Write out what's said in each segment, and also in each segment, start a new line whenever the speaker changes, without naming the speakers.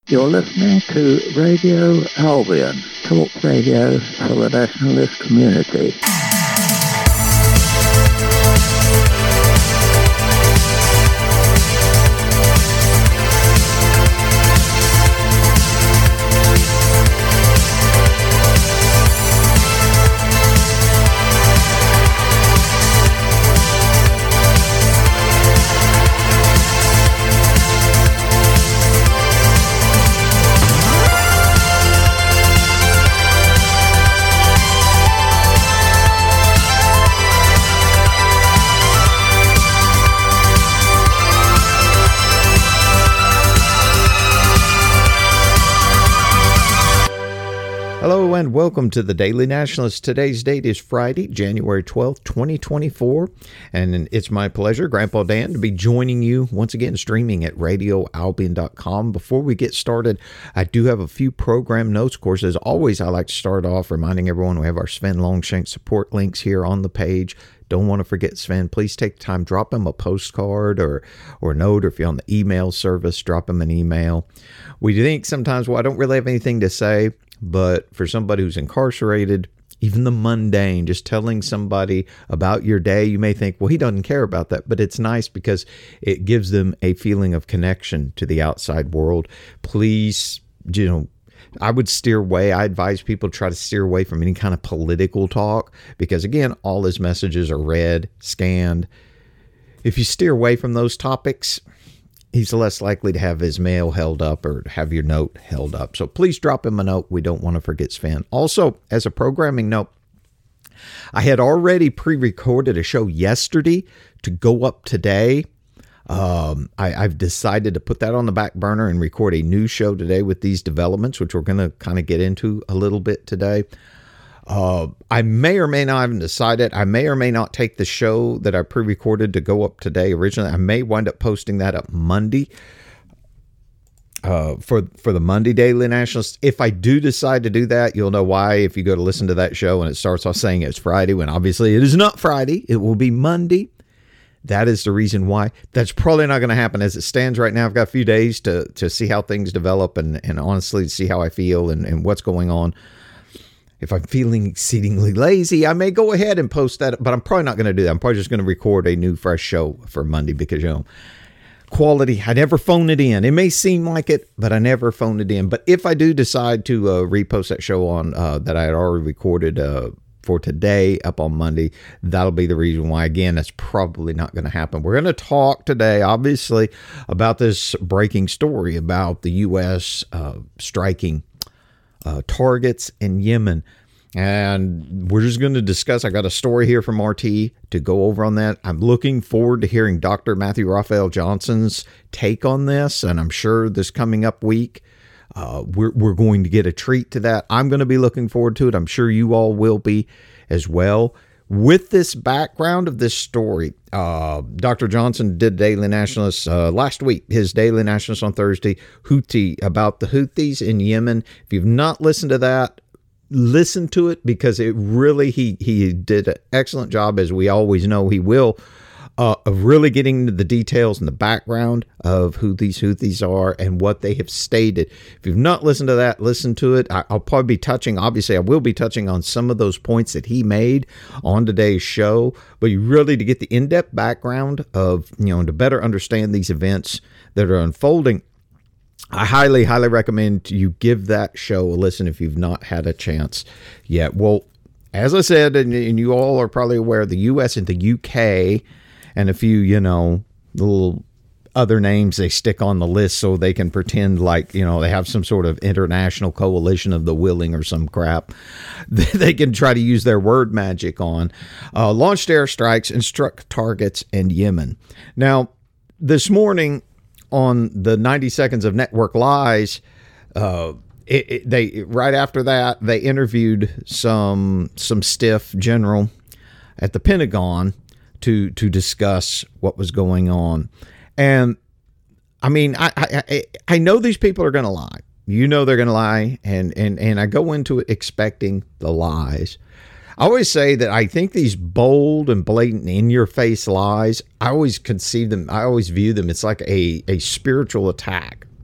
You're listening to Radio Albion, talk radio for the nationalist community.
Hello and welcome to the Daily Nationalist. Today's date is Friday, January 12th, 2024, and it's my pleasure, Grandpa Dan, to be joining you once again streaming at radioalbion.com. Before we get started, I do have a few program notes. Of course, as always, I like to start off reminding everyone we have our Sven Longshank support links here on the page. Don't want to forget Sven. Please take the time, drop him a postcard or a note, or if you're on the email service, drop him an email. We think sometimes, well, I don't really have anything to say, but for somebody who's incarcerated, even the mundane, just telling somebody about your day, you may think, well, he doesn't care about that. But it's nice because it gives them a feeling of connection to the outside world. Please, I would steer away. I advise people to try to steer away from any kind of political talk because, again, all his messages are read, scanned. If you steer away from those topics, he's less likely to have his mail held up or have your note held up. So please drop him a note. We don't want to forget Sven. Also, as a programming note, I had already pre-recorded a show yesterday to go up today. I've decided to put that on the back burner and record a new show today with these developments, which we're going to kind of get into a little bit today. I may or may not have decided. I may or may not take the show that I pre-recorded to go up today originally. I may wind up posting that up Monday for the Monday Daily Nationalist. If I do decide to do that, you'll know why if you go to listen to that show and it starts off saying it's Friday, when obviously it is not Friday. It will be Monday. That is the reason why. That's probably not going to happen as it stands right now. I've got a few days to see how things develop and honestly see how I feel and what's going on. If I'm feeling exceedingly lazy, I may go ahead and post that, but I'm probably not going to do that. I'm probably just going to record a new fresh show for Monday because, quality, I never phone it in. It may seem like it, but I never phone it in. But if I do decide to repost that show on that I had already recorded for today up on Monday, that'll be the reason why. Again, that's probably not going to happen. We're going to talk today, obviously, about this breaking story about the U.S. striking targets in Yemen. And we're just going to discuss. I got a story here from RT to go over on that. I'm looking forward to hearing Dr. Matthew Raphael Johnson's take on this. And I'm sure this coming up week, we're going to get a treat to that. I'm going to be looking forward to it. I'm sure you all will be as well. With this background of this story, Dr. Johnson did Daily Nationalist last week, his Daily Nationalist on Thursday, about the Houthis in Yemen. If you've not listened to that, listen to it because it really, he did an excellent job, as we always know he will, of really getting into the details and the background of who these Houthis are and what they have stated. If you've not listened to that, listen to it. I'll probably be touching, obviously I will be touching on some of those points that he made on today's show, but you really, to get the in-depth background of, to better understand these events that are unfolding, I highly, highly recommend you give that show a listen if you've not had a chance yet. Well, as I said, and you all are probably aware, the U.S. and the UK and a few, little other names they stick on the list so they can pretend like, they have some sort of international coalition of the willing or some crap they can try to use their word magic on, launched airstrikes and struck targets in Yemen. Now, this morning on the 90 Seconds of Network Lies, they right after that, they interviewed some stiff general at the Pentagon to discuss what was going on. And I mean, I know these people are going to lie. They're going to lie. And I go into it expecting the lies. I always say that I think these bold and blatant in-your-face lies, I always conceive them, I always view them, it's like a spiritual attack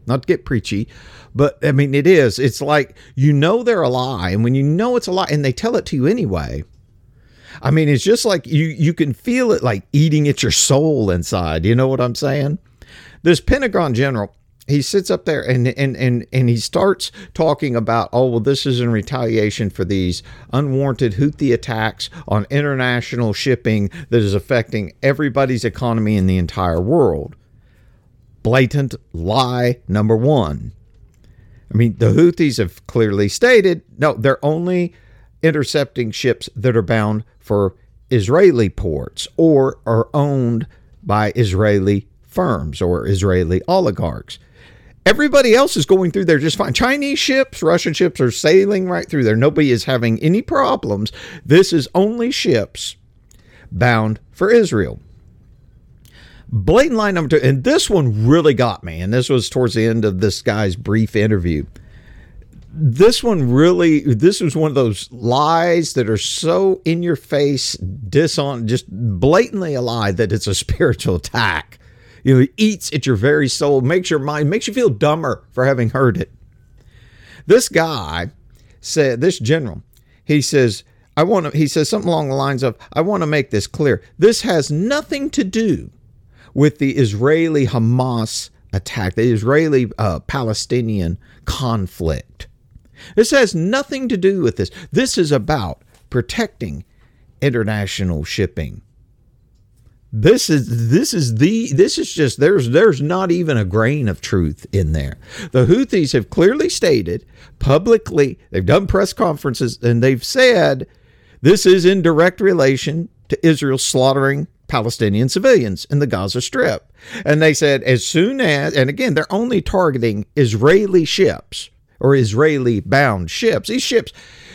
not to get preachy, but I mean, it is. It's like, you know, they're a lie. And when you know it's a lie and they tell it to you anyway, I mean, it's just like you can feel it like eating at your soul inside. You know what I'm saying? This Pentagon general, he sits up there and he starts talking about, oh, well, this is in retaliation for these unwarranted Houthi attacks on international shipping that is affecting everybody's economy in the entire world. Blatant lie number one. I mean, the Houthis have clearly stated, no, they're only intercepting ships that are bound for Israeli ports or are owned by Israeli firms or Israeli oligarchs. Everybody else is going through there just fine. Chinese ships, Russian ships are sailing right through there. Nobody is having any problems. This is only ships bound for Israel. Blatant lie number two, and this one really got me, and this was towards the end of this guy's brief interview. This was one of those lies that are so in your face, just blatantly a lie that it's a spiritual attack. You know, it eats at your very soul, makes your mind, makes you feel dumber for having heard it. This guy said, this general, he says something along the lines of, I want to make this clear. This has nothing to do with the Israeli-Hamas attack, the Israeli-Palestinian conflict. This has nothing to do with this. This is about protecting international shipping. There's not even a grain of truth in there. The Houthis have clearly stated publicly, they've done press conferences, and they've said this is in direct relation to Israel slaughtering Palestinian civilians in the Gaza Strip. And they said as soon as, and again, they're only targeting Israeli ships or Israeli bound ships. These ships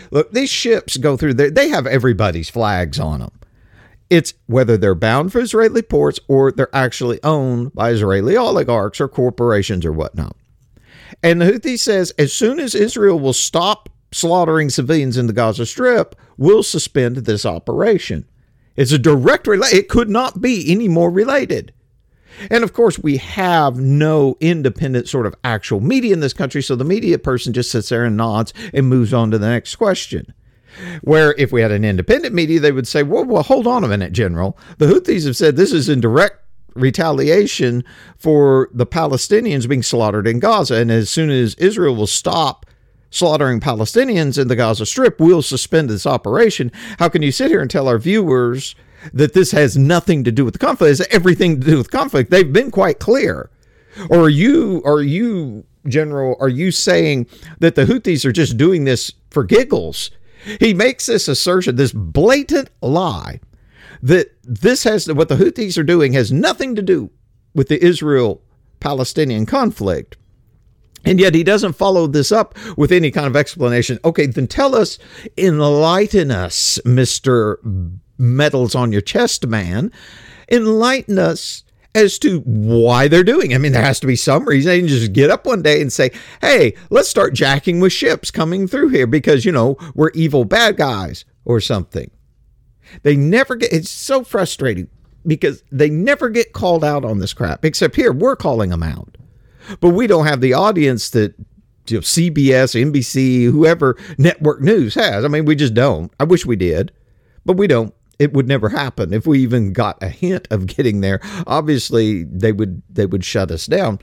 go through there. They have everybody's flags on them. It's whether they're bound for Israeli ports or they're actually owned by Israeli oligarchs or corporations or whatnot. And the Houthi says as soon as Israel will stop slaughtering civilians in the Gaza Strip, we'll suspend this operation. It's a direct relation. It could not be any more related. And of course, we have no independent sort of actual media in this country, so the media person just sits there and nods and moves on to the next question. Where if we had an independent media, they would say, well, hold on a minute, General. The Houthis have said this is in direct retaliation for the Palestinians being slaughtered in Gaza. And as soon as Israel will stop slaughtering Palestinians in the Gaza Strip, we'll suspend this operation. How can you sit here and tell our viewers that this has nothing to do with the conflict? It has everything to do with conflict. They've been quite clear. Or are you, General, are you saying that the Houthis are just doing this for giggles? He makes this assertion, this blatant lie, that what the Houthis are doing has nothing to do with the Israel-Palestinian conflict. And yet he doesn't follow this up with any kind of explanation. Okay, then tell us, enlighten us, Mr. Medals on your chest man. Enlighten us as to why they're doing it. I mean, there has to be some reason. They can just get up one day and say, hey, let's start jacking with ships coming through here because, we're evil bad guys or something. They never get, it's so frustrating because they never get called out on this crap, except here, we're calling them out. But we don't have the audience that CBS, NBC, whoever network news has. I mean, we just don't. I wish we did, but we don't. It would never happen. If we even got a hint of getting there, obviously they would shut us down.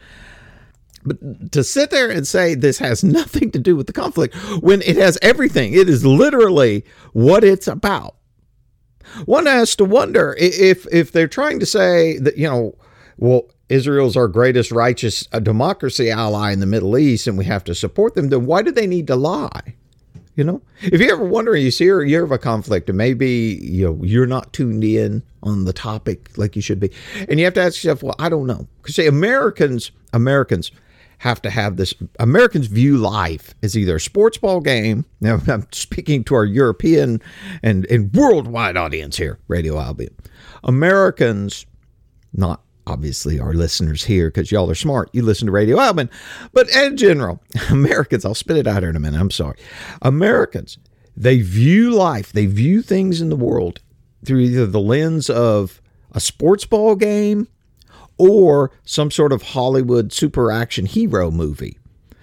But to sit there and say this has nothing to do with the conflict when it has everything, it is literally what it's about. One has to wonder if they're trying to say that, Israel's our greatest righteous democracy ally in the Middle East and we have to support them, then why do they need to lie? If you ever wonder, you see a year of a conflict and maybe, you're not tuned in on the topic like you should be. And you have to ask yourself, well, I don't know. Because say Americans have to have this. Americans view life as either a sports ball game. Now I'm speaking to our European and worldwide audience here, Radio Albion. Americans, not obviously our listeners here, because y'all are smart. You listen to Radio Albion. But in general, Americans, I'll spit it out here in a minute. I'm sorry. Americans, they view life, they view things in the world through either the lens of a sports ball game or some sort of Hollywood super action hero movie.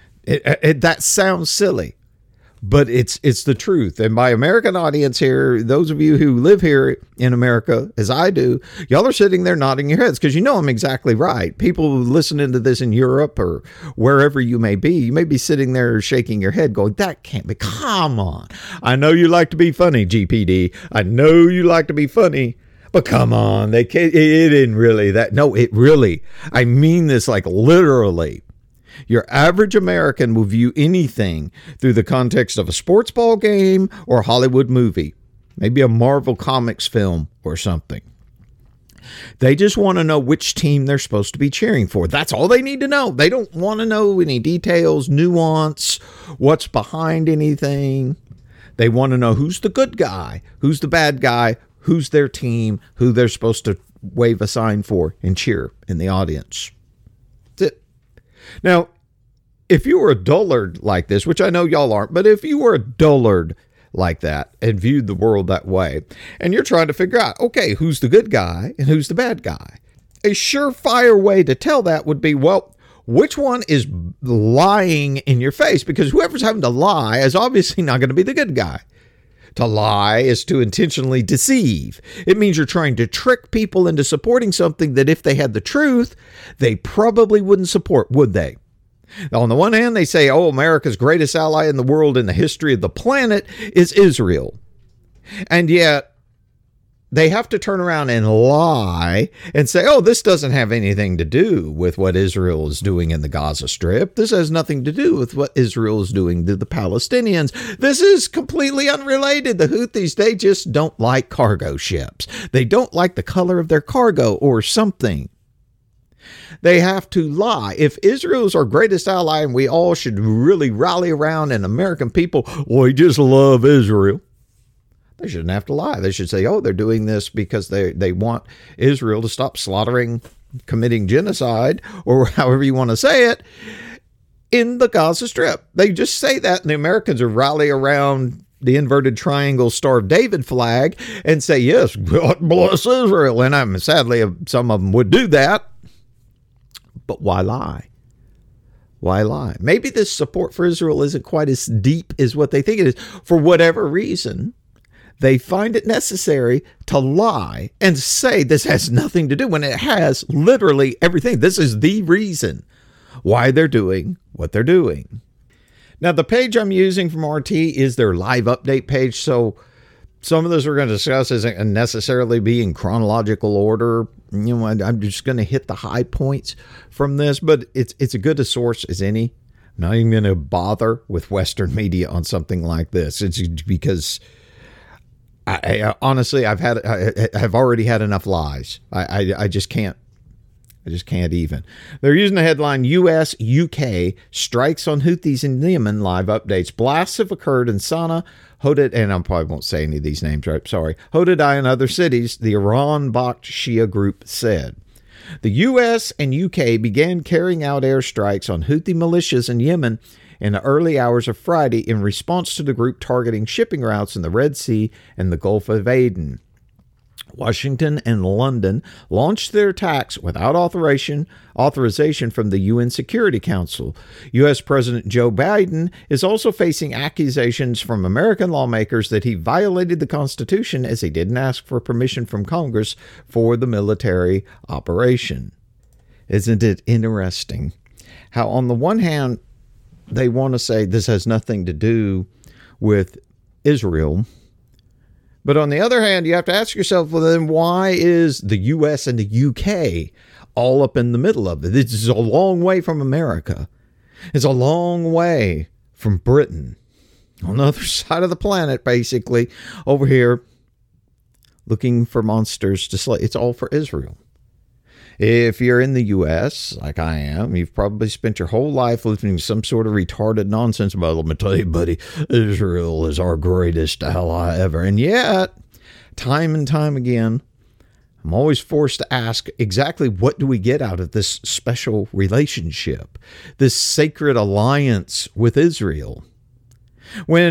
That sounds silly, but it's the truth. And my American audience here, those of you who live here in America, as I do, y'all are sitting there nodding your heads because you know I'm exactly right. People listening to this in Europe or wherever you may be sitting there shaking your head going, that can't be, come on. I know you like to be funny, GPD. I know you like to be funny, but come on, it isn't really that. No, it really, I mean this like literally. Your average American will view anything through the context of a sports ball game or a Hollywood movie, maybe a Marvel Comics film or something. They just want to know which team they're supposed to be cheering for. That's all they need to know. They don't want to know any details, nuance, what's behind anything. They want to know who's the good guy, who's the bad guy, who's their team, who they're supposed to wave a sign for and cheer in the audience. That's it. Now, if you were a dullard like this, which I know y'all aren't, but if you were a dullard like that and viewed the world that way, and you're trying to figure out, okay, who's the good guy and who's the bad guy? A surefire way to tell that would be, well, which one is lying in your face? Because whoever's having to lie is obviously not going to be the good guy. To lie is to intentionally deceive. It means you're trying to trick people into supporting something that if they had the truth, they probably wouldn't support, would they? On the one hand, they say, oh, America's greatest ally in the world in the history of the planet is Israel. And yet, they have to turn around and lie and say, oh, this doesn't have anything to do with what Israel is doing in the Gaza Strip. This has nothing to do with what Israel is doing to the Palestinians. This is completely unrelated. The Houthis, they just don't like cargo ships. They don't like the color of their cargo or something. They have to lie. If Israel's our greatest ally and we all should really rally around and American people, well, we just love Israel. They shouldn't have to lie. They should say, oh, they're doing this because they want Israel to stop slaughtering, committing genocide, or however you want to say it, in the Gaza Strip. They just say that, and the Americans are rally around the inverted triangle Star of David flag and say, yes, God bless Israel. And sadly, some of them would do that. But why lie? Why lie? Maybe this support for Israel isn't quite as deep as what they think it is. For whatever reason, they find it necessary to lie and say this has nothing to do when it has literally everything. This is the reason why they're doing what they're doing. Now, the page I'm using from RT is their live update page. So some of this we're going to discuss isn't necessarily be in chronological order. You know, I'm just going to hit the high points from this, but it's a good a source as any. I'm not even going to bother with Western media on something like this. It's because I honestly, I've already had enough lies. I just can't. I just can't even. They're using the headline, U.S., UK strikes on Houthis in Yemen, live updates. Blasts have occurred in Sana'a, Hodeidah, and I probably won't say any of these names right, sorry. Hodeidah and other cities, the Iran-backed Shia group said. The U.S. and UK began carrying out airstrikes on Houthi militias in Yemen in the early hours of Friday in response to the group targeting shipping routes in the Red Sea and the Gulf of Aden. Washington and London launched their attacks without authorization from the UN Security Council. U.S. President Joe Biden is also facing accusations from American lawmakers that he violated the Constitution as he didn't ask for permission from Congress for the military operation. Isn't it interesting how, on the one hand, they want to say this has nothing to do with Israel, but on the other hand, you have to ask yourself, well, then why is the U.S. and the UK all up in the middle of it? This is a long way from America. It's a long way from Britain. On the other side of the planet, basically, over here, looking for monsters to slay. It's all for Israel. If you're in the U.S., like I am, you've probably spent your whole life listening to some sort of retarded nonsense about, let me tell you, buddy, Israel is our greatest ally ever. And yet, time and time again, I'm always forced to ask exactly what do we get out of this special relationship, this sacred alliance with Israel? When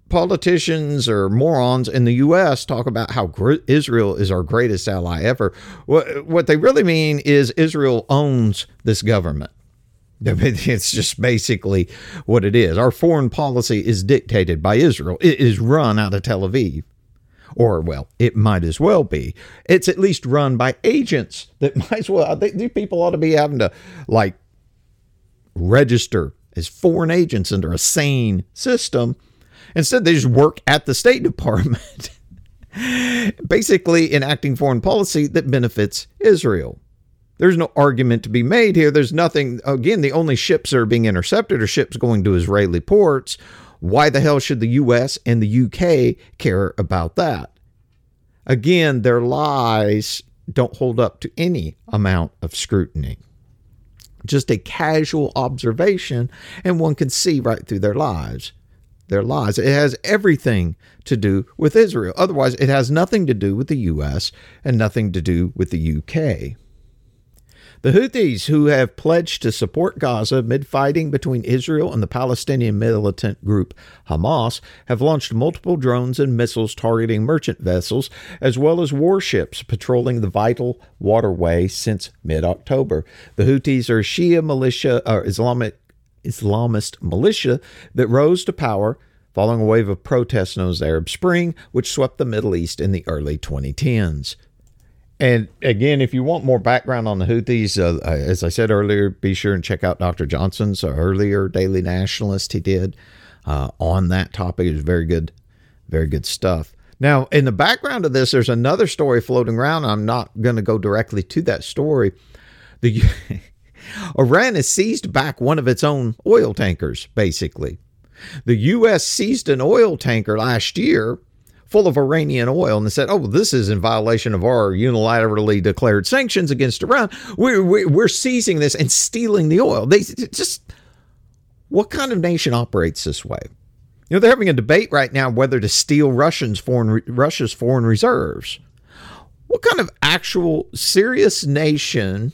politicians or morons in the U.S. talk about how Israel is our greatest ally ever. What they really mean is Israel owns this government. It's just basically what it is. Our foreign policy is dictated by Israel. It is run out of Tel Aviv. Or, well, it might as well be. It's at least run by agents that might as well. These people ought to be having to, like, register as foreign agents under a sane system. Instead, they just work at the State Department, basically enacting foreign policy that benefits Israel. There's no argument to be made here. There's nothing. Again, the only ships that are being intercepted are ships going to Israeli ports. Why the hell should the U.S. and the U.K. care about that? Again, their lies don't hold up to any amount of scrutiny. Just a casual observation, and one can see right through their lies. Their lies. It has everything to do with Israel. Otherwise, it has nothing to do with the U.S. and nothing to do with the U.K. The Houthis, who have pledged to support Gaza amid fighting between Israel and the Palestinian militant group Hamas, have launched multiple drones and missiles targeting merchant vessels, as well as warships patrolling the vital waterway since mid-October. The Houthis are Shia militia, or Islamist militia that rose to power following a wave of protests known as the Arab Spring, which swept the Middle East in the early 2010s. And again, if you want more background on the Houthis, as I said earlier, be sure and check out Dr. Johnson's earlier Daily Nationalist he did on that topic. It was very good stuff. Now, in the background of this, there's another story floating around. I'm not going to go directly to that story. Iran has seized back one of its own oil tankers, basically. The U.S. seized an oil tanker last year full of Iranian oil, and they said, oh, this is in violation of our unilaterally declared sanctions against Iran. We're seizing this and stealing the oil. What kind of nation operates this way? You know, they're having a debate right now whether to steal Russia's foreign reserves. What kind of actual serious nation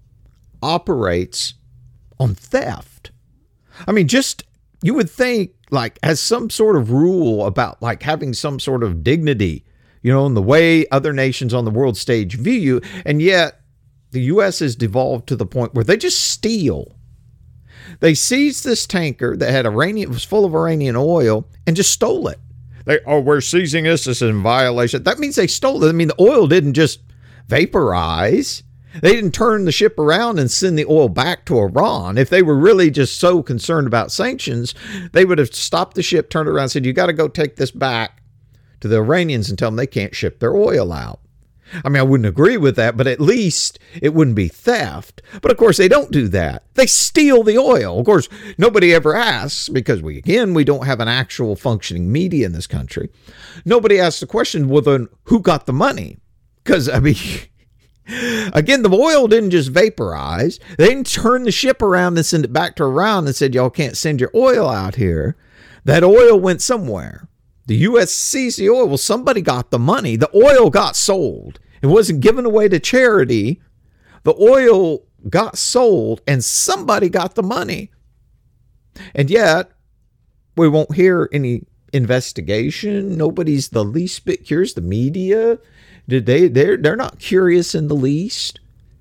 operates on theft? I mean, you would think, like, has some sort of rule about, like, having some sort of dignity, you know, in the way other nations on the world stage view you. And yet the U.S. has devolved to the point where they just steal. They seized this tanker that was full of Iranian oil and just stole it. We're seizing this. This is in violation. That means they stole it. I mean, the oil didn't just vaporize. They didn't turn the ship around and send the oil back to Iran. If they were really just so concerned about sanctions, they would have stopped the ship, turned around and said, you got to go take this back to the Iranians and tell them they can't ship their oil out. I mean, I wouldn't agree with that, but at least it wouldn't be theft. But of course, they don't do that. They steal the oil. Of course, nobody ever asks, because we don't have an actual functioning media in this country. Nobody asks the question, well, then who got the money? Because, I mean, again, the oil didn't just vaporize. They didn't turn the ship around and send it back to Iran and said, y'all can't send your oil out here. That oil went somewhere. The U.S. seized the oil. Well, somebody got the money. The oil got sold. It wasn't given away to charity. The oil got sold and somebody got the money. And yet, we won't hear any investigation. Nobody's the least bit curious. The media, they're not curious in the least.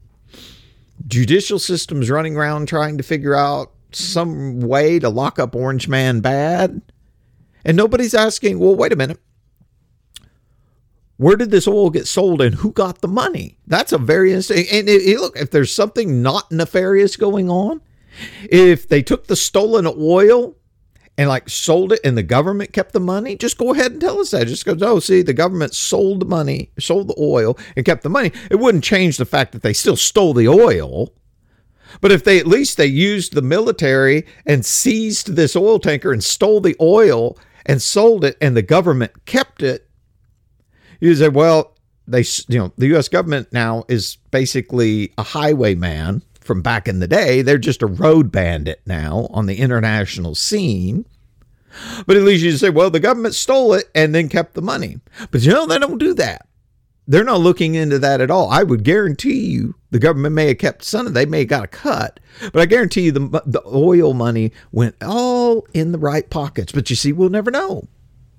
Judicial system's running around trying to figure out some way to lock up Orange Man Bad. And nobody's asking, well, wait a minute. Where did this oil get sold and who got the money? That's a very interesting. And look, if there's something not nefarious going on, if they took the stolen oil and like sold it and the government kept the money, just go ahead and tell us that. Just go, oh, see, the government sold the money, sold the oil and kept the money. It wouldn't change the fact that they still stole the oil. But if they at least they used the military and seized this oil tanker and stole the oil and sold it and the government kept it, you say, well, the U.S. government now is basically a highwayman from back in the day. They're just a road bandit now on the international scene. But at least you say, well, the government stole it and then kept the money. But they don't do that. They're not looking into that at all. I would guarantee you the government may have kept some of it. They may have got a cut. But I guarantee you the oil money went all in the right pockets. But you see, we'll never know.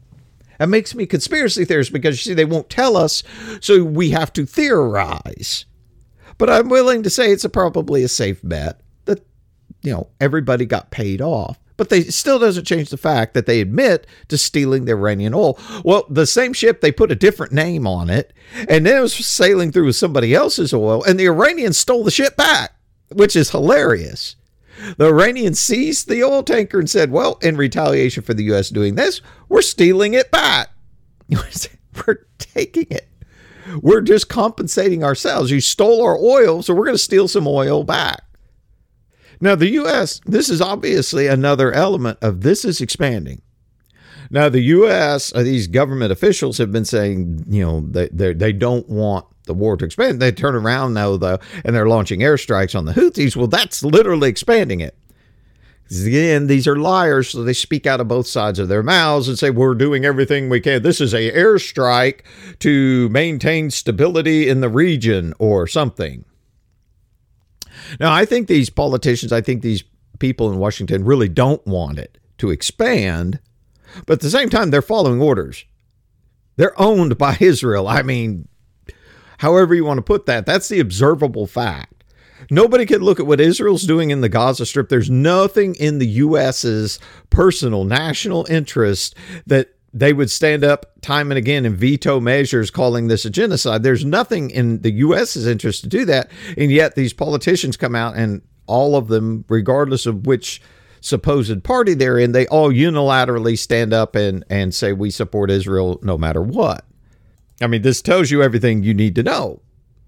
That makes me a conspiracy theorist because, you see, they won't tell us, so we have to theorize. But I'm willing to say it's probably a safe bet that, everybody got paid off. But they still doesn't change the fact that they admit to stealing the Iranian oil. Well, the same ship, they put a different name on it, and then it was sailing through with somebody else's oil, and the Iranians stole the ship back, which is hilarious. The Iranians seized the oil tanker and said, well, in retaliation for the U.S. doing this, we're stealing it back. We're taking it. We're just compensating ourselves. You stole our oil, so we're going to steal some oil back. Now, the U.S., this is obviously another element of this is expanding. Now, the U.S., these government officials have been saying, they don't want the war to expand. They turn around now, though, and they're launching airstrikes on the Houthis. Well, that's literally expanding it. Again, these are liars, so they speak out of both sides of their mouths and say, we're doing everything we can. This is an airstrike to maintain stability in the region or something. Now, I think these politicians, these people in Washington really don't want it to expand, but at the same time, they're following orders. They're owned by Israel. However you want to put that, that's the observable fact. Nobody can look at what Israel's doing in the Gaza Strip. There's nothing in the U.S.'s personal national interest that they would stand up time and again and veto measures calling this a genocide. There's nothing in the U.S.'s interest to do that. And yet these politicians come out, and all of them, regardless of which supposed party they're in, they all unilaterally stand up and say, we support Israel no matter what. This tells you everything you need to know.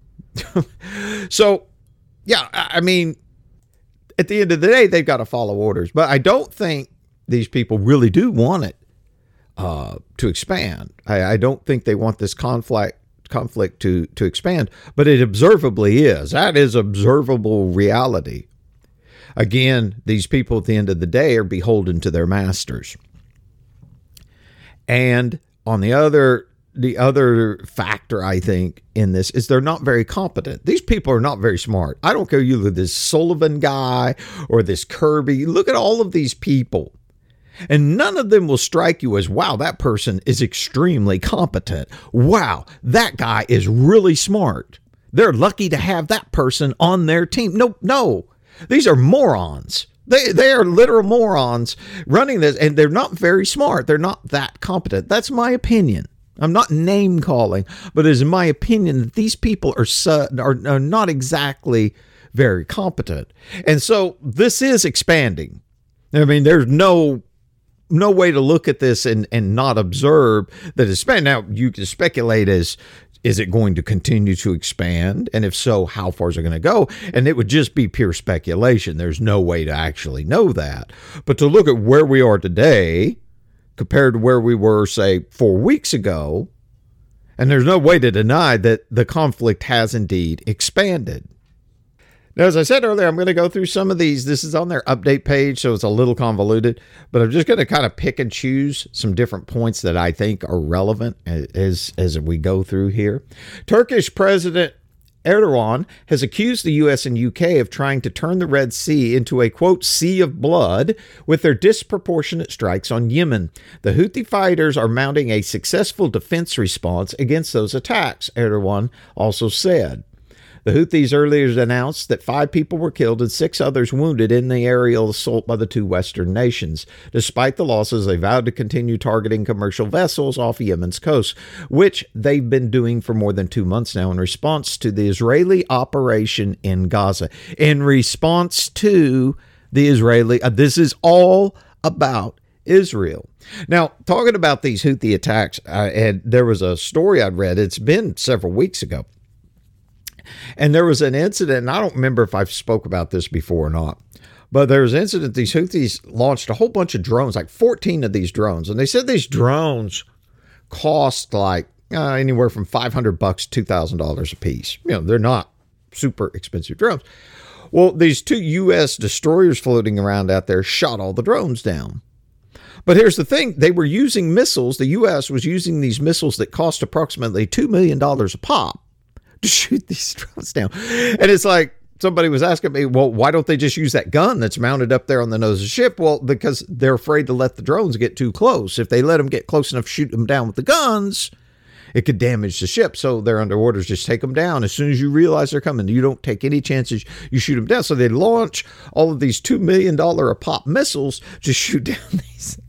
So, yeah, at the end of the day, they've got to follow orders. But I don't think these people really do want it to expand. I don't think they want this conflict to expand, but it observably is. That is observable reality. Again, these people at the end of the day are beholden to their masters. And on the other factor, I think, in this is they're not very competent. These people are not very smart. I don't care you look at this Sullivan guy or this Kirby. Look at all of these people. And none of them will strike you as, wow, that person is extremely competent. Wow, that guy is really smart. They're lucky to have that person on their team. No. These are morons. They are literal morons running this, and they're not very smart. They're not that competent. That's my opinion. I'm not name calling, but it is my opinion that these people are not exactly very competent. And so this is expanding. There's no way to look at this and not observe that it's expanding. Now, you can speculate is it going to continue to expand? And if so, how far is it going to go? And it would just be pure speculation. There's no way to actually know that. But to look at where we are today compared to where we were, say, 4 weeks ago, and there's no way to deny that the conflict has indeed expanded. Now, as I said earlier, I'm going to go through some of these. This is on their update page, so it's a little convoluted, but I'm just going to kind of pick and choose some different points that I think are relevant as we go through here. Turkish President Erdogan has accused the U.S. and UK of trying to turn the Red Sea into a, quote, sea of blood with their disproportionate strikes on Yemen. The Houthi fighters are mounting a successful defense response against those attacks, Erdogan also said. The Houthis earlier announced that 5 people were killed and 6 others wounded in the aerial assault by the 2 Western nations. Despite the losses, they vowed to continue targeting commercial vessels off Yemen's coast, which they've been doing for more than 2 months now in response to the Israeli operation in Gaza. In response to the Israeli, this is all about Israel. Now, talking about these Houthi attacks, and there was a story I'd read, it's been several weeks ago. And there was an incident, and I don't remember if I've spoke about this before or not, but there was an incident. These Houthis launched a whole bunch of drones, like 14 of these drones. And they said these drones cost like anywhere from $500 to $2,000 a piece. They're not super expensive drones. Well, these 2 U.S. destroyers floating around out there shot all the drones down. But here's the thing. They were using missiles. The U.S. was using these missiles that cost approximately $2 million a pop to shoot these drones down. And it's like, somebody was asking me, well, why don't they just use that gun that's mounted up there on the nose of the ship? Well, because they're afraid to let the drones get too close. If they let them get close enough to shoot them down with the guns, it could damage the ship. So they're under orders, just take them down. As soon as you realize they're coming, you don't take any chances, you shoot them down. So they launch all of these $2 million a pop missiles to shoot down these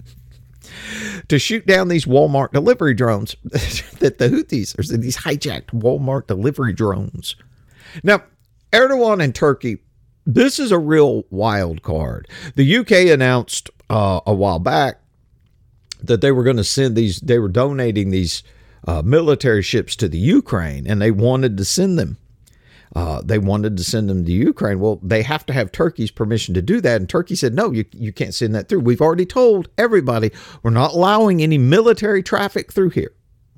Walmart delivery drones that the Houthis, or these hijacked Walmart delivery drones. Now, Erdogan and Turkey, this is a real wild card. The UK announced a while back that they were going to send they were donating these military ships to the Ukraine, and they wanted to send them. To Ukraine. Well, they have to have Turkey's permission to do that. And Turkey said, no, you can't send that through. We've already told everybody we're not allowing any military traffic through here.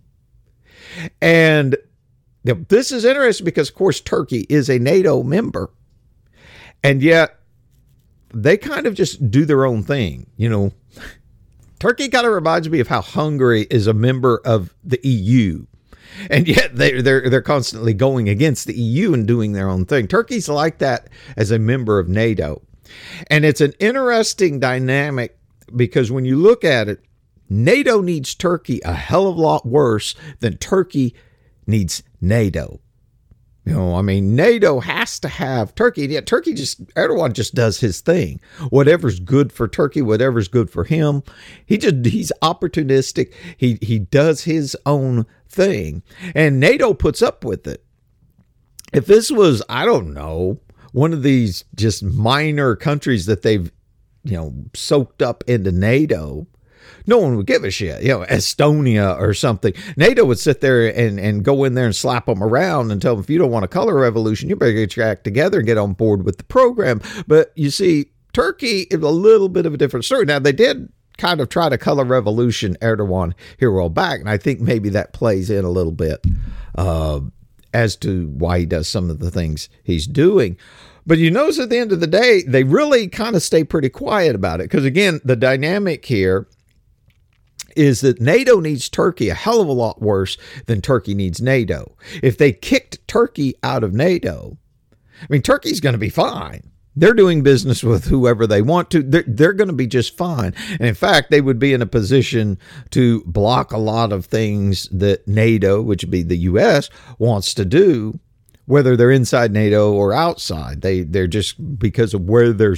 And this is interesting because, of course, Turkey is a NATO member, and yet they kind of just do their own thing. Turkey kind of reminds me of how Hungary is a member of the EU, and yet they're constantly going against the EU and doing their own thing. Turkey's like that as a member of NATO, and it's an interesting dynamic because when you look at it, NATO needs Turkey a hell of a lot worse than Turkey needs NATO. NATO has to have Turkey. And yet Erdogan just does his thing. Whatever's good for Turkey, whatever's good for him. He's opportunistic. He does his own thing. And NATO puts up with it. If this was, I don't know, one of these just minor countries that they've, soaked up into NATO, no one would give a shit. Estonia or something. NATO would sit there and go in there and slap them around and tell them, if you don't want a color revolution, you better get your act together and get on board with the program. But you see, Turkey is a little bit of a different story. Now, they did kind of try to color revolution Erdogan here a while back, and I think maybe that plays in a little bit as to why he does some of the things he's doing. But you notice at the end of the day, they really kind of stay pretty quiet about it. Because again, the dynamic here is that NATO needs Turkey a hell of a lot worse than Turkey needs NATO. If they kicked Turkey out of NATO, Turkey's going to be fine. They're doing business with whoever they want to. They're going to be just fine. And in fact, they would be in a position to block a lot of things that NATO, which would be the U.S., wants to do, whether they're inside NATO or outside. They're just, because of where they're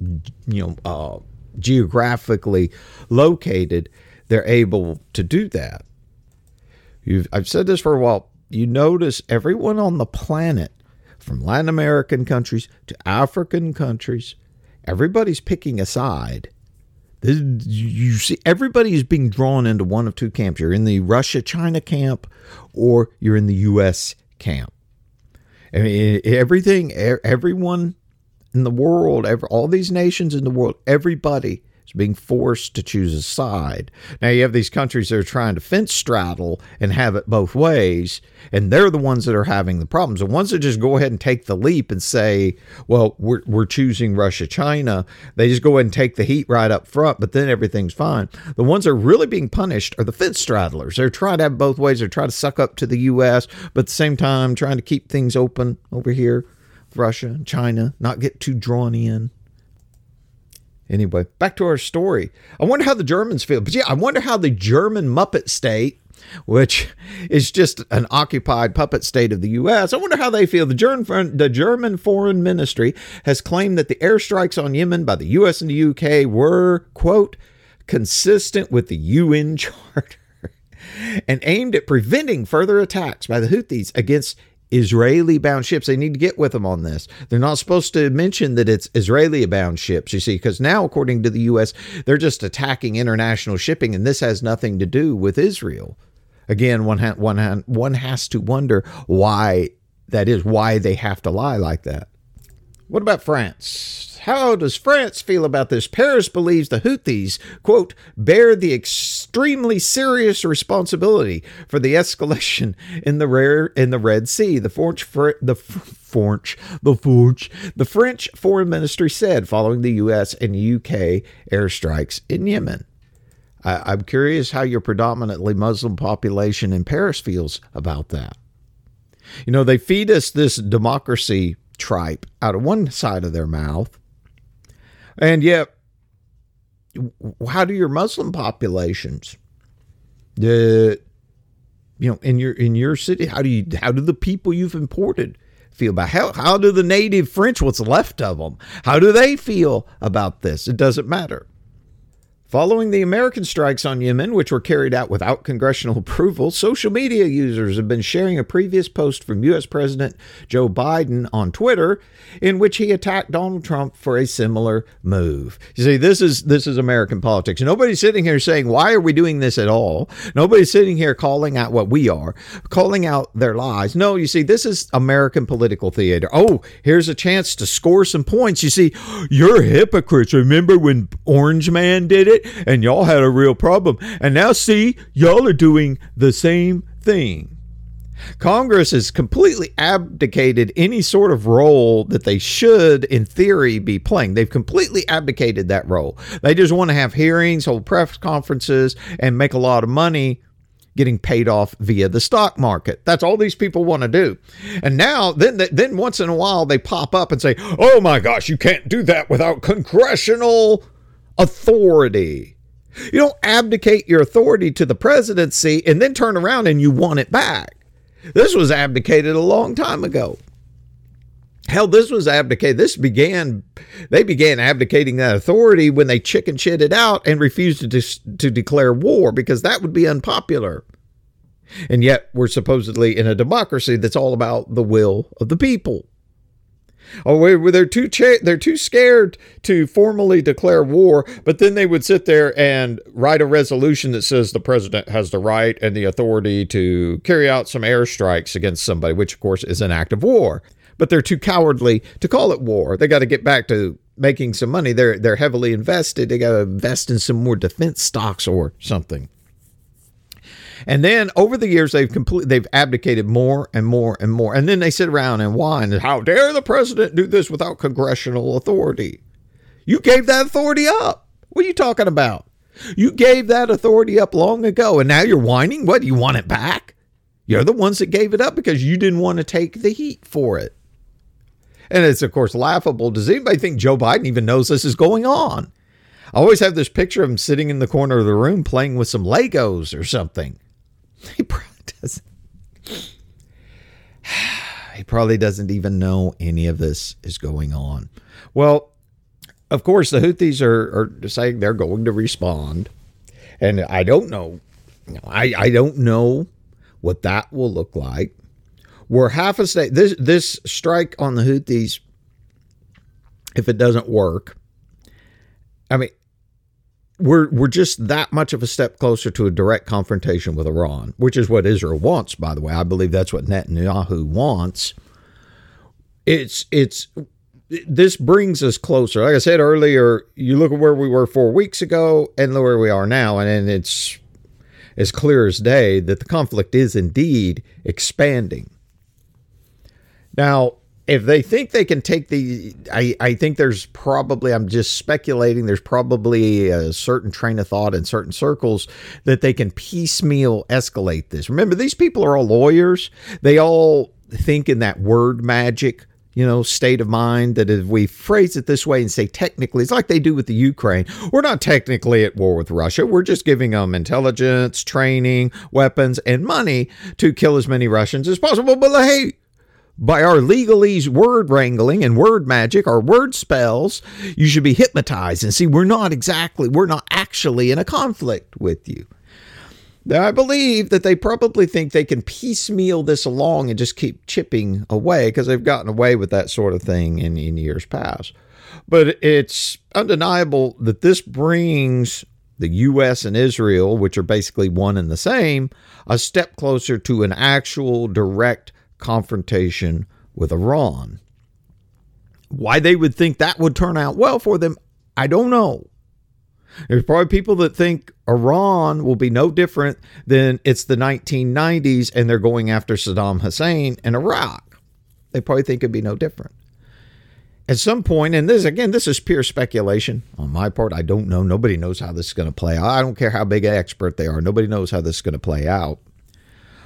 geographically located, they're able to do that. I've said this for a while. You notice everyone on the planet, from Latin American countries to African countries, everybody's picking a side. You see, everybody is being drawn into one of two camps. You're in the Russia-China camp, or you're in the U.S. camp. Everyone in the world, all these nations in the world, everybody is being forced to choose a side. Now, you have these countries that are trying to fence straddle and have it both ways, and they're the ones that are having the problems. The ones that just go ahead and take the leap and say, well, we're choosing Russia-China, they just go ahead and take the heat right up front, but then everything's fine. The ones that are really being punished are the fence straddlers. They're trying to have both ways. They're trying to suck up to the U.S., but at the same time trying to keep things open over here, Russia and China, not get too drawn in. Anyway, back to our story. I wonder how the Germans feel. But yeah, I wonder how the German Muppet state, which is just an occupied puppet state of the U.S., I wonder how they feel. The German Foreign Ministry has claimed that the airstrikes on Yemen by the U.S. and the U.K. were, quote, consistent with the UN Charter and aimed at preventing further attacks by the Houthis against Israeli-bound ships. They need to get with them on this. They're not supposed to mention that it's Israeli-bound ships, you see, because now, according to the U.S., they're just attacking international shipping, and this has nothing to do with Israel. Again, one has to wonder why that is, why they have to lie like that. What about France? How does France feel about this? Paris believes the Houthis, quote, bear the extremely serious responsibility for the escalation in the Red Sea. The French Foreign Ministry said following the U.S. and UK airstrikes in Yemen. I'm curious how your predominantly Muslim population in Paris feels about that. They feed us this democracy tripe out of one side of their mouth. And yet, how do your Muslim populations, in your city, how do the people you've imported feel about how do the native French, what's left of them, how do they feel about this? It doesn't matter. Following the American strikes on Yemen, which were carried out without congressional approval, social media users have been sharing a previous post from U.S. President Joe Biden on Twitter in which he attacked Donald Trump for a similar move. You see, this is American politics. Nobody's sitting here saying, why are we doing this at all? Nobody's sitting here calling out what we are, calling out their lies. No, you see, this is American political theater. Oh, here's a chance to score some points. You see, you're hypocrites. Remember when Orange Man did it? And y'all had a real problem. And now see, y'all are doing the same thing. Congress has completely abdicated any sort of role that they should, in theory, be playing. They've completely abdicated that role. They just want to have hearings, hold press conferences, and make a lot of money getting paid off via the stock market. That's all these people want to do. And now, then once in a while, they pop up and say, oh my gosh, you can't do that without congressional authority. You don't abdicate your authority to the presidency and then turn around and you want it back. This was abdicated a long time ago. Hell, this was abdicated. They began abdicating that authority when they chicken shitted out and refused to declare war, because that would be unpopular. And yet we're supposedly in a democracy that's all about the will of the people. Oh, they're too scared to formally declare war, but then they would sit there and write a resolution that says the president has the right and the authority to carry out some airstrikes against somebody, which of course is an act of war. But they're too cowardly to call it war. They got to get back to making some money. They're heavily invested. They got to invest in some more defense stocks or something. And then over the years, they've abdicated more and more and more. And then they sit around and whine, how dare the president do this without congressional authority? You gave that authority up. What are you talking about? You gave that authority up long ago, and now you're whining? What, do you want it back? You're the ones that gave it up because you didn't want to take the heat for it. And it's, of course, laughable. Does anybody think Joe Biden even knows this is going on? I always have this picture of him sitting in the corner of the room playing with some Legos or something. He probably doesn't. He probably doesn't even know any of this is going on. Well, of course, the Houthis are saying they're going to respond. And I don't know. I don't know what that will look like. We're half a state. This strike on the Houthis, if it doesn't work, I mean, we're just that much of a step closer to a direct confrontation with Iran, which is what Israel wants, by the way. I believe that's what Netanyahu wants. This brings us closer. Like I said earlier, you look at where we were 4 weeks ago and where we are now, and it's as clear as day that the conflict is indeed expanding. Now, if they think they can take I think there's probably, I'm just speculating, there's probably a certain train of thought in certain circles that they can piecemeal escalate this. Remember, these people are all lawyers. They all think in that word magic, state of mind, that if we phrase it this way and say technically, it's like they do with the Ukraine. We're not technically at war with Russia. We're just giving them intelligence, training, weapons, and money to kill as many Russians as possible. But hey, by our legalese word wrangling and word magic, our word spells, you should be hypnotized and see we're not actually in a conflict with you. Now, I believe that they probably think they can piecemeal this along and just keep chipping away, because they've gotten away with that sort of thing in years past. But it's undeniable that this brings the U.S. and Israel, which are basically one and the same, a step closer to an actual direct confrontation with Iran. Why they would think that would turn out well for them, I don't know. There's probably people that think Iran will be no different than it's the 1990s and they're going after Saddam Hussein in Iraq. They probably think it'd be no different. At some point, and this is pure speculation on my part, I don't know. Nobody knows how this is going to play out. I don't care how big an expert they are. Nobody knows how this is going to play out.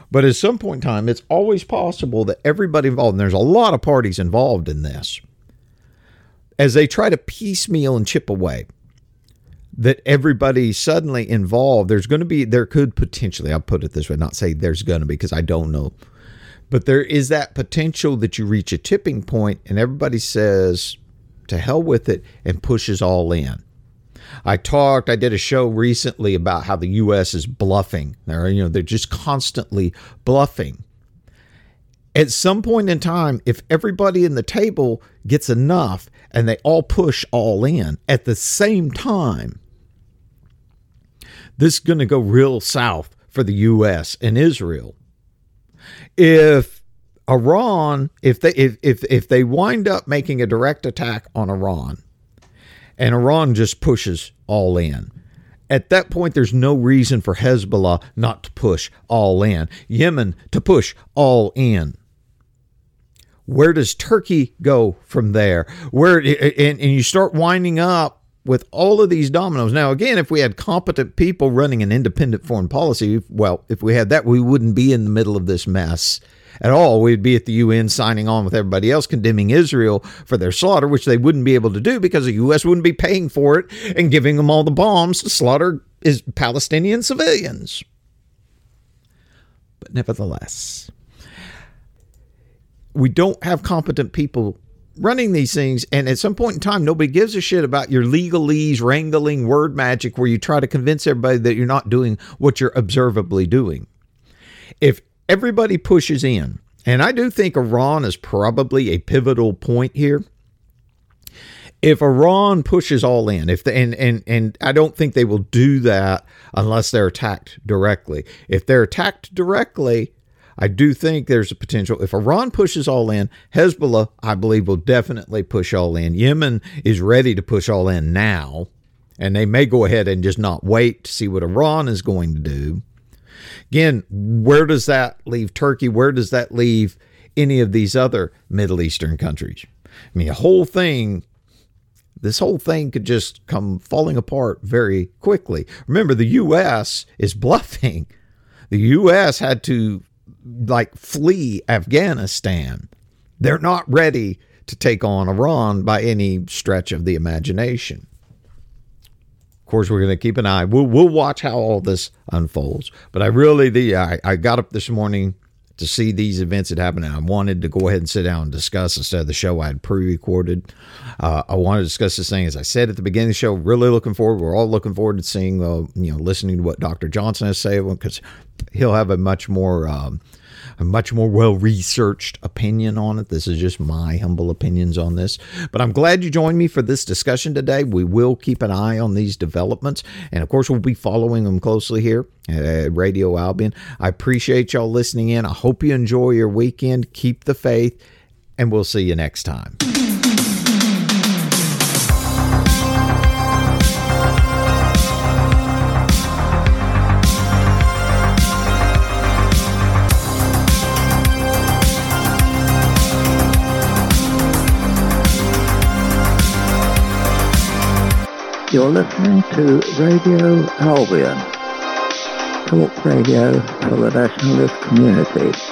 But at some point in time, it's always possible that everybody involved, and there's a lot of parties involved in this, as they try to piecemeal and chip away, that everybody suddenly involved, there could potentially, I'll put it this way, not say there's going to be, because I don't know, but there is that potential that you reach a tipping point and everybody says, to hell with it, and pushes all in. I did a show recently about how the U.S. is bluffing. They're just constantly bluffing. At some point in time, if everybody in the table gets enough and they all push all in at the same time, this is going to go real south for the U.S. and Israel. If Iran, if they wind up making a direct attack on Iran, and Iran just pushes all in, at that point, there's no reason for Hezbollah not to push all in. Yemen to push all in. Where does Turkey go from there? And you start winding up with all of these dominoes. Now, again, if we had competent people running an independent foreign policy, well, if we had that, we wouldn't be in the middle of this mess at all. We'd be at the UN signing on with everybody else, condemning Israel for their slaughter, which they wouldn't be able to do because the U.S. wouldn't be paying for it and giving them all the bombs to slaughter Palestinian civilians. But nevertheless, we don't have competent people running these things, and at some point in time, nobody gives a shit about your legalese, wrangling, word magic, where you try to convince everybody that you're not doing what you're observably doing. If everybody pushes in, and I do think Iran is probably a pivotal point here. If Iran pushes all in, and I don't think they will do that unless they're attacked directly. If they're attacked directly, I do think there's a potential. If Iran pushes all in, Hezbollah, I believe, will definitely push all in. Yemen is ready to push all in now, and they may go ahead and just not wait to see what Iran is going to do. Again, where does that leave Turkey? Where does that leave any of these other Middle Eastern countries? I mean, this whole thing could just come falling apart very quickly. Remember, the U.S. is bluffing. The U.S. had to flee Afghanistan. They're not ready to take on Iran by any stretch of the imagination. Of course, we're going to keep an eye. We'll watch how all this unfolds. But I got up this morning to see these events that happened, and I wanted to go ahead and sit down and discuss instead of the show I had pre-recorded. I wanted to discuss this thing, as I said at the beginning of the show. Really looking forward. We're all looking forward to seeing, listening to what Dr. Johnson has to say, because he'll have a much more well-researched opinion on it. This is just my humble opinions on this. But I'm glad you joined me for this discussion today. We will keep an eye on these developments. And, of course, we'll be following them closely here at Radio Albion. I appreciate y'all listening in. I hope you enjoy your weekend. Keep the faith, and we'll see you next time.
You're listening to Radio Albion, talk radio for the nationalist community.